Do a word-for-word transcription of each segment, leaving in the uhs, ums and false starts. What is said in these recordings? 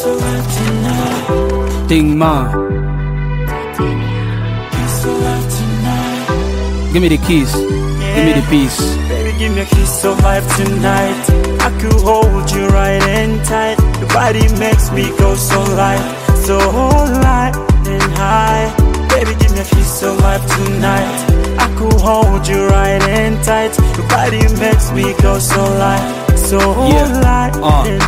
alive tonight. Ding ma. Kiss alive tonight. Give me the keys. Yeah. Give me the peace. Baby, give me a kiss alive tonight. I could hold you right and tight. Your body makes me go so light, so light and high. Baby, give me a kiss alive tonight. I could hold you right and tight. Your body makes me go so light, so Yeah. light Uh. and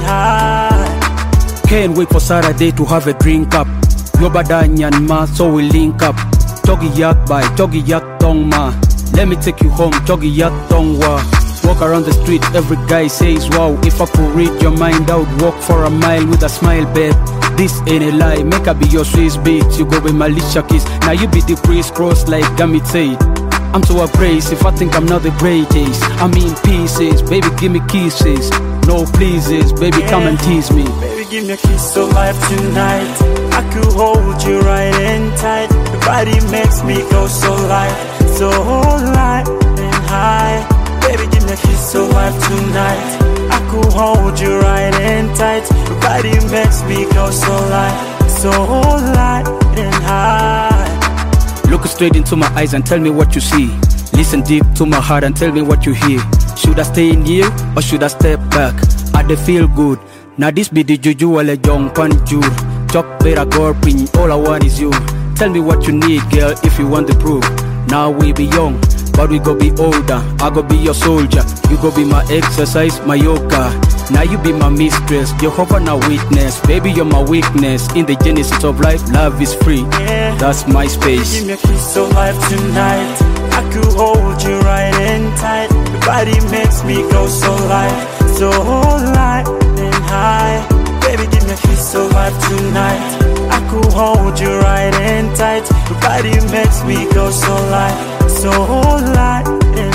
high. Can't wait for Saturday to have a drink up. Yo badanyan ma, so we link up. Togi yak by, togi yak tong ma. Let me take you home, togi yak tong wa. Walk around the street, every guy says wow. If I could read your mind, I would walk for a mile with a smile, babe. This ain't a lie, make I be your Swiss beats. You go with my Alicia Keys, now you be the crisscross like Gamit said. I'm so abrasive, if I think I'm not the greatest. I'm in pieces, baby give me kisses. No pleases, baby come and tease me. Baby, give me a kiss alive tonight. I could hold you right and tight. Your body makes me go so light, so light and high. Baby, give me a kiss alive tonight. I could hold you right and tight. Your body makes me go so light, so light and high. Look straight into my eyes and tell me what you see. Listen deep to my heart and tell me what you hear. Should I stay in here or should I step back? I dey feel good. Now this be the juju wale jong panjur. Chop better girl pin, all I want is you. Tell me what you need, girl, if you want the proof. Now we be young, but we go be older. I go be your soldier, you go be my exercise, my yoga. Now you be my mistress, Jehovah now witness. Baby, you're my weakness. In the genesis of life, love is free. Yeah. That's my space. Give me a kiss alive tonight. I could hold you right and tight. Your body makes me go so light, so light and high. Baby, give me a kiss alive tonight. I could hold you right and tight. Your body makes me go so light, so light and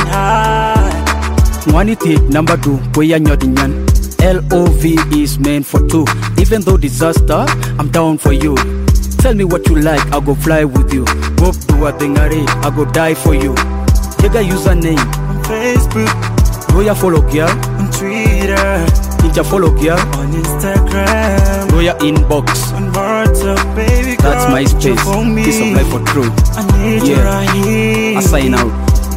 high. One take number two, where you're not in yan. L O V is meant for two. Even though disaster, I'm down for you. Tell me what you like, I'll go fly with you. Go do a thing, I go die for you. Take a username On Facebook, go ya follow girl. on Twitter, Inja follow girl. on Instagram, Go ya inbox. on WhatsApp, baby girl. That's my space. For me. Piece of life for true. I need you Yeah. right here. I sign out.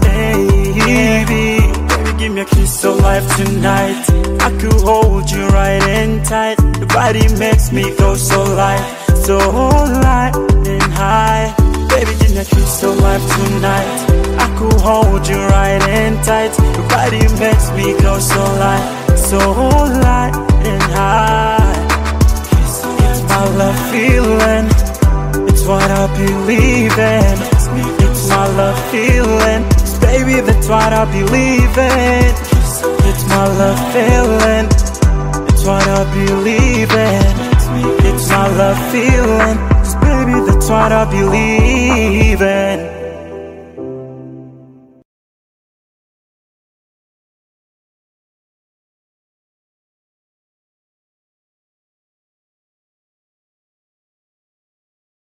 Baby, baby, give me a kiss alive tonight. I could hold you right and tight. Your body makes me go so light, so light and high. Baby, give me a kiss alive tonight. I could hold you right and tight. Your body makes me go so light, so light and high. It's my love feeling, it's what I believe in. It's my love feeling, baby, that's what I believe in. It's my love feeling, it's what I believe in. It's my love feeling, baby, that's what I believe in.